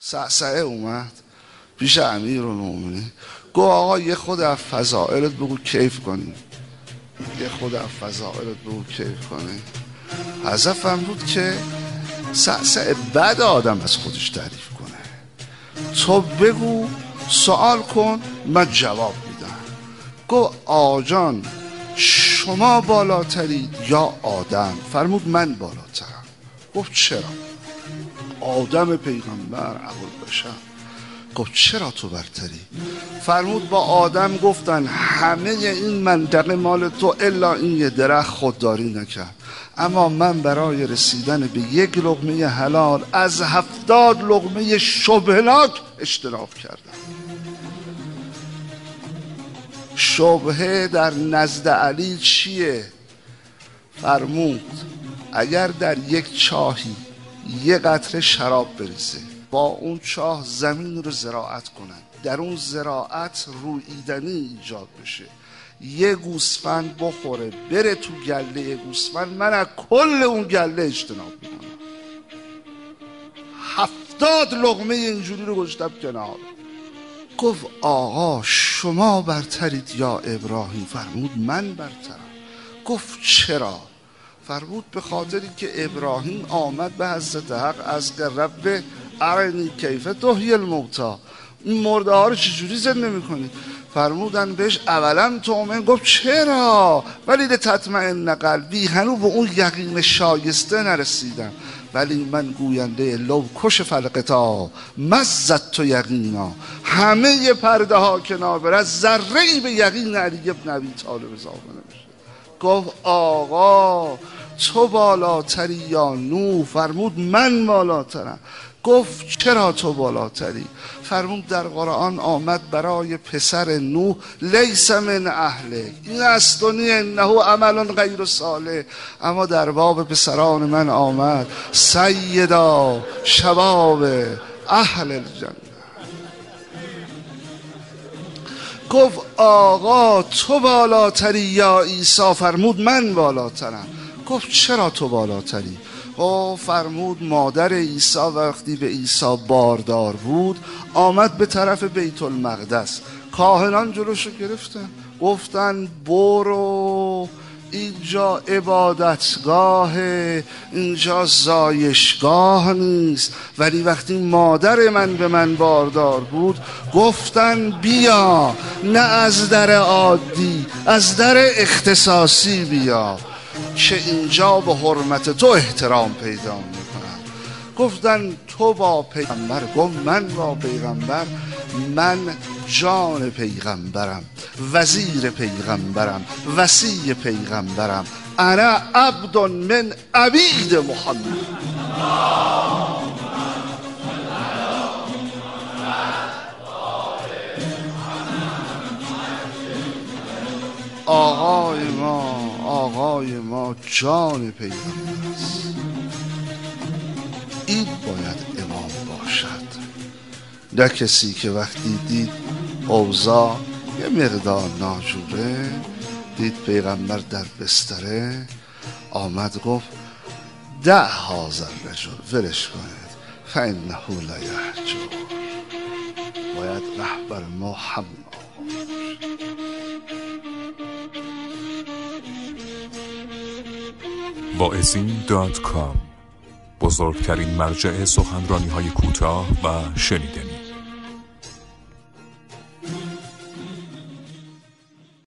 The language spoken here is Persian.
سعسعه اومد پیش امیرالمومنین گفت آقا یه خود از فضائلت بگو کیف کنی، یه خود از فضائلت بگو کیف کنی. حضرت فرمود که سعسعه بد آدم از خودش تعریف کنه، تو بگو سوال کن من جواب میدم. گفت آجان شما بالاترید یا آدم؟ فرمود من بالاترم. گفت چرا؟ آدم پیغمبر ابوالبشر. گفت چرا تو برتری؟ فرمود با آدم گفتن همه این منطقه مال تو الا این یه درخت خودداری نکرد، اما من برای رسیدن به یک لقمه حلال از 70 لقمه شبهناک اجتناب کردم. شبهه در نزد علی چیه؟ فرمود اگر در یک چاهی یه قطره شراب بریزه، با اون چاه زمین رو زراعت کنن، در اون زراعت روییدنی ایجاد بشه، یه گوسفند بخوره بره تو گله گوسفند، من از کل اون گله اجتناب میکنم. 70 لقمه اینجوری رو گذاشتم کنار. گفت آقا شما برترید یا ابراهیم؟ فرمود من برترم. گفت چرا؟ فرمود به خاطری که ابراهیم آمد به حضرت حق از رب ارنی کیف تحیی الموتی، این مرده ها رو چجوری زنده میکنی؟ فرمودن بهش اولا تؤمن. گفت چرا؟ ولی لتطمئن قلبی، هنوز به اون یقین شایسته نرسیدم، ولی من گوینده لو کش فلقتا مزت تو یقینا، همه پرده ها کنار بره ذره‌ای به یقین علی ابن ابی طالب اضافه نمیشه. گفت آقا تو بالاتری یا نوح؟ فرمود من بالاترم. گفت چرا تو بالاتری؟ فرمود در قرآن آمد برای پسر نوح لیس من اهله، این استونی انه عمل غیر صالح، اما در باب پسران من آمد سیدا شباب اهل الجنه. گفت آقا تو بالاتری یا عیسی؟ فرمود من بالاترم. گفت چرا تو بالاتری؟ فرمود مادر عیسی وقتی به عیسی باردار بود آمد به طرف بیت المقدس، کاهنان جلوشو گرفتن گفتن برو، اینجا عبادتگاه، اینجا زایشگاه نیست. ولی وقتی مادر من به من باردار بود گفتن بیا، نه از در عادی، از در اختصاصی بیا که اینجا به حرمت تو احترام پیدا میکنن. گفتن تو با پیغمبر؟ گفت من با پیغمبر؟ من جان پیغمبرم، وزیر پیغمبرم، وصی پیغمبرم، انا عبد من عبید محمد. آقای ما جان پیغمبر است. این باید امام باشد، نه کسی که وقتی دید اوضاع یه مقدار ناجوره، دید پیغمبر در بستره، آمد گفت دع هذا الرجل، ولش کنید، فانه لا یهجر. باید رهبر ما هم واعظین.com، بزرگترین مرجع سخنرانی‌های کوتاه و شنیدنی.